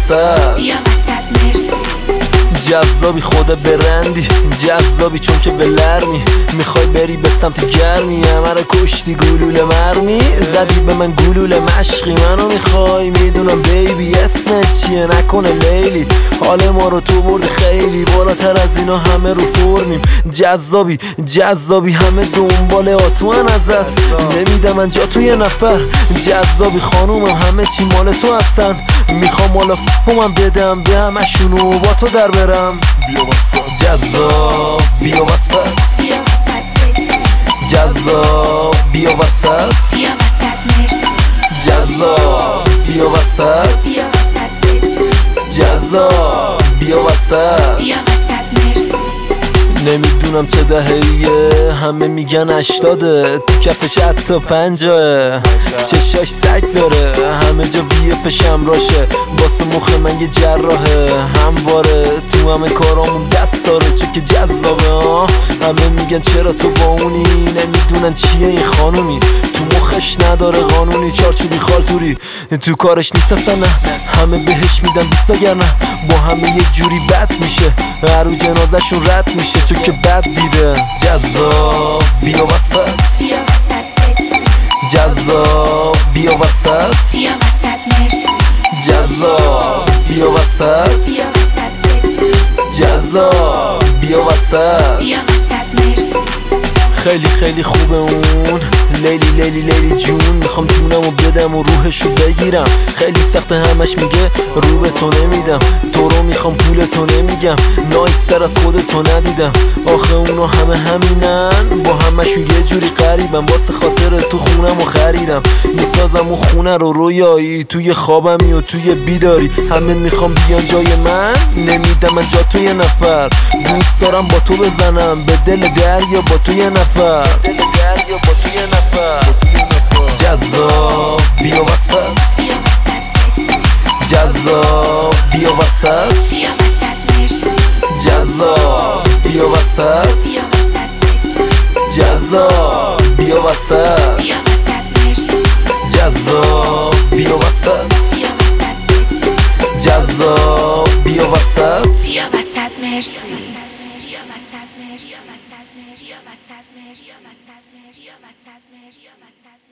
وسط جذابی خدا برندی، جذابی چون که به لرمی میخوای بری به سمت گرمی، همه رو کشتی گلوله مرمی، زدی به من گلوله مشقی، منو میخوای میدونم بیبی اسمت چیه، نکنه لیلی، حال ما رو تو برد خیلی بالاتر از اینا، همه رو فرمیم، جذابی همه دنبال آتوان ازت، نمیدم من جا تو یه نفر، جذابی خانومم همه چی مال تو هستن، میخوام مالا من بدم به همشونو با تو در برم، جذاب بیا وسط، جذاب بیا وسط، جذاب بیا وسط، جذاب بیا وسط. نمیدونم چه دههیه، همه میگن 80، تو کفش حتی 50، چشاش سگ داره، همه جا بیه پشم راشه، واسه مخ من یه جراحه، همواره تو همه کارامون دست داره، چون که جذابه ها، همه میگن چرا تو با اونی، نمیدونن چیه این خانومی، تو مخش نداره قانونی، چارچوبی خالتوری تو کارش نیست اصلا، نه همه بهش میدن 20 نه، با همه یه جوری بد میشه، هر رو جنازه‌شون رد میشه چون که بد دیده، جذاب بیا وسط، جذاب بیا وسط، جذاب بیا وسط، جذاب بیا وسط. خیلی خوبه اون لیلی جون، میخوام جونمو بدم و روحشو بگیرم، خیلی سخته همش میگه رو به تو نمیدم، تو رو میخوام پول تو نمیگم، نایستر از خودتو ندیدم، آخه اونا همه همینن، با همشون یه جوری قریبم، واسه خاطر تو خونمو خریدم، میسازم و خونه رو رویایی، توی خوابمی و توی بیداری، همه میخوام بیان جای من، نمیدم من جا تو یه نفر، دوست دارم با تو بزنم به دل دریا با تو یه نفر، جذاب بیا وسط، جذاب بیا وسط، جذاب بیا وسط، جذاب بیا وسط، جذاب بیا وسط، جذاب بیا وسط.